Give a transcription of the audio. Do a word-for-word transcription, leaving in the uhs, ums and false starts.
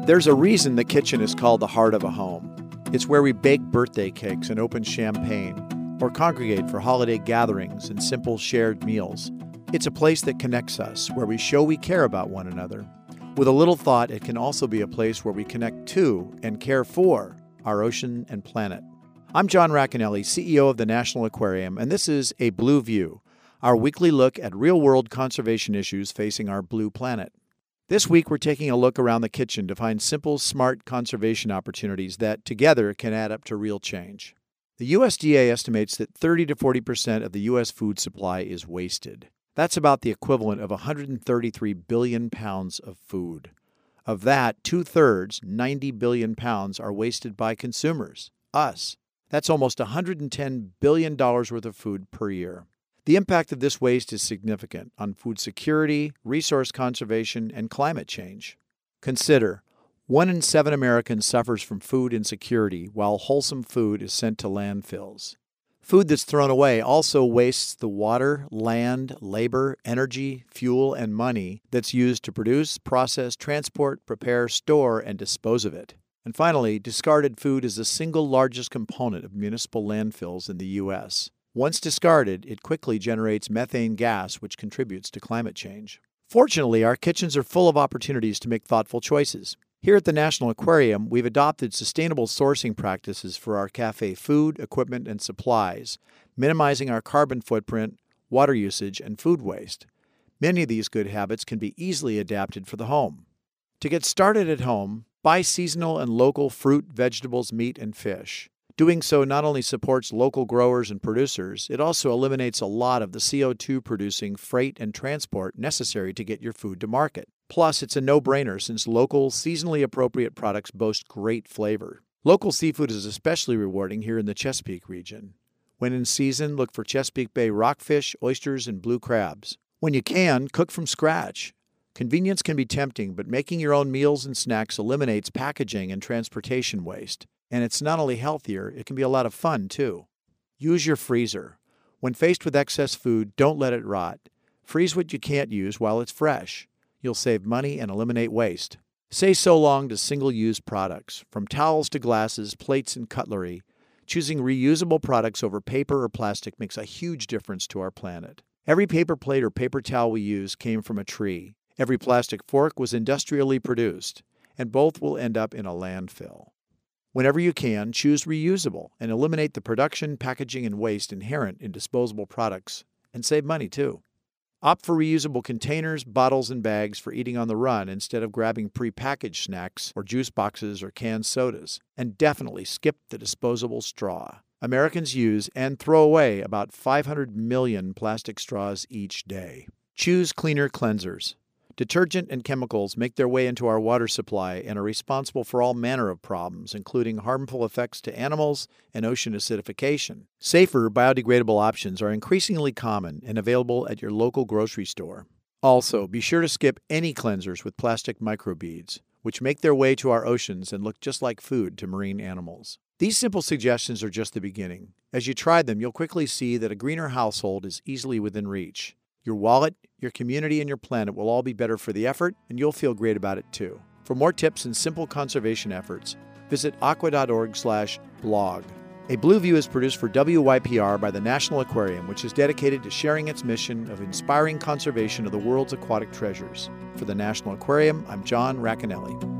There's a reason the kitchen is called the heart of a home. It's where we bake birthday cakes and open champagne, or congregate for holiday gatherings and simple shared meals. It's a place that connects us, where we show we care about one another. With a little thought, it can also be a place where we connect to and care for our ocean and planet. I'm John Racanelli, C E O of the National Aquarium, and this is A Blue View, our weekly look at real-world conservation issues facing our blue planet. This week, we're taking a look around the kitchen to find simple, smart conservation opportunities that, together, can add up to real change. The U S D A estimates that thirty to forty percent of the U S food supply is wasted. That's about the equivalent of one hundred thirty-three billion pounds of food. Of that, two-thirds, ninety billion pounds, are wasted by consumers, us. That's almost one hundred ten billion dollars worth of food per year. The impact of this waste is significant on food security, resource conservation, and climate change. Consider, one in seven Americans suffers from food insecurity, while wholesome food is sent to landfills. Food that's thrown away also wastes the water, land, labor, energy, fuel, and money that's used to produce, process, transport, prepare, store, and dispose of it. And finally, discarded food is the single largest component of municipal landfills in the U S Once discarded, it quickly generates methane gas, which contributes to climate change. Fortunately, our kitchens are full of opportunities to make thoughtful choices. Here at the National Aquarium, we've adopted sustainable sourcing practices for our cafe food, equipment, and supplies, minimizing our carbon footprint, water usage, and food waste. Many of these good habits can be easily adapted for the home. To get started at home, buy seasonal and local fruit, vegetables, meat, and fish. Doing so not only supports local growers and producers, it also eliminates a lot of the C O two producing freight and transport necessary to get your food to market. Plus, it's a no-brainer since local, seasonally appropriate products boast great flavor. Local seafood is especially rewarding here in the Chesapeake region. When in season, look for Chesapeake Bay rockfish, oysters, and blue crabs. When you can, cook from scratch. Convenience can be tempting, but making your own meals and snacks eliminates packaging and transportation waste. And it's not only healthier, it can be a lot of fun, too. Use your freezer. When faced with excess food, don't let it rot. Freeze what you can't use while it's fresh. You'll save money and eliminate waste. Say so long to single-use products. From towels to glasses, plates, and cutlery, choosing reusable products over paper or plastic makes a huge difference to our planet. Every paper plate or paper towel we use came from a tree. Every plastic fork was industrially produced, and both will end up in a landfill. Whenever you can, choose reusable and eliminate the production, packaging, and waste inherent in disposable products, and save money too. Opt for reusable containers, bottles, and bags for eating on the run instead of grabbing prepackaged snacks or juice boxes or canned sodas. And definitely skip the disposable straw. Americans use and throw away about five hundred million plastic straws each day. Choose cleaner cleansers. Detergent and chemicals make their way into our water supply and are responsible for all manner of problems, including harmful effects to animals and ocean acidification. Safer, biodegradable options are increasingly common and available at your local grocery store. Also, be sure to skip any cleansers with plastic microbeads, which make their way to our oceans and look just like food to marine animals. These simple suggestions are just the beginning. As you try them, you'll quickly see that a greener household is easily within reach. Your wallet, your community, and your planet will all be better for the effort, and you'll feel great about it too. For more tips and simple conservation efforts, visit aqua dot org slash blog. A Blue View is produced for W Y P R by the National Aquarium, which is dedicated to sharing its mission of inspiring conservation of the world's aquatic treasures. For the National Aquarium, I'm John Racanelli.